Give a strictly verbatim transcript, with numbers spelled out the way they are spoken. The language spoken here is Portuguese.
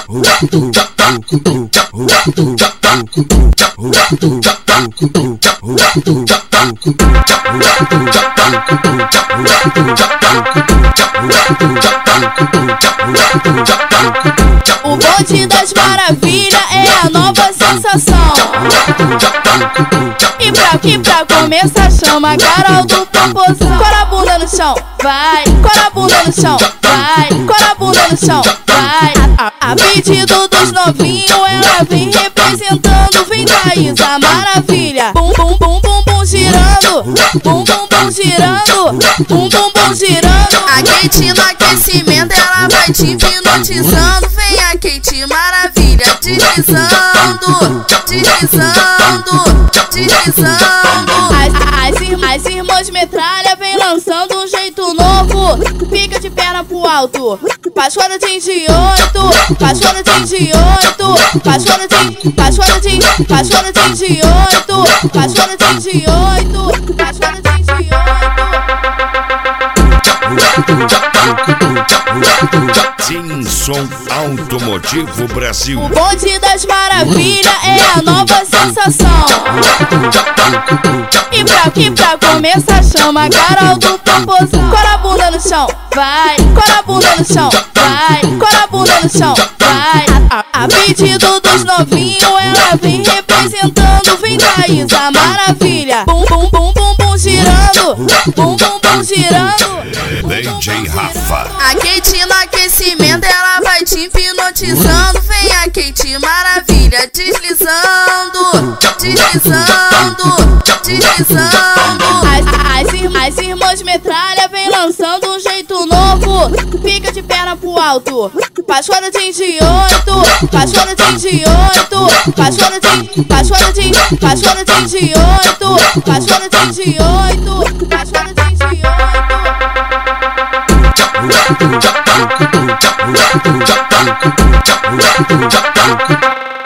O bonde das maravilhas é a nova sensação. E pra, e pra começar chama a Carol do Popozão. Cora a bunda no chão, vai. Cora a bunda no chão, vai. Cora a bunda no chão, vai. A, a, a pedido dos novinhos ela vem representando. Vem Thaís, a maravilha. Bum, bum, bum, bum, bum, girando. Bum, bum, bum, girando. Bum, bum, bum, girando. A Kate no aquecimento ela vai te hipnotizando. Vem a Kate maravilha, deslizando, deslizando, deslizando. As, as, ir, as irmãs metralha vem lançando um jeito novo. Fica de perna pro alto, Paixona de oito, Paixona de oito, Paixona de, Paixona de, Paixona de oito, Paixona de oito, Paixona de Simson Automotivo Brasil. O bonde das maravilhas é a nova sensação. E pra, e pra começar chama a Carol do Popozão. Cora a bunda no chão, vai. Cora a bunda no chão, vai. Cora a bunda no chão, vai. A, a, a pedido dos novinhos ela vem representando. Vem Thaís, a maravilha. Bum, bum, bum, bum, bum, girando. Bum, bum, bum, girando. D J Rafa. A Kate no aquecimento ela vai te hipnotizando. Vem a Kate maravilha, deslizando, deslizando, deslizando. As, as, ir, as irmãs metralha vem lançando um jeito novo. Fica de perna pro alto, Paixona de oito, Paixona de oito, Paixona de, Paixona de, Paixona de oito, Paixona de oito, Paixona de oito.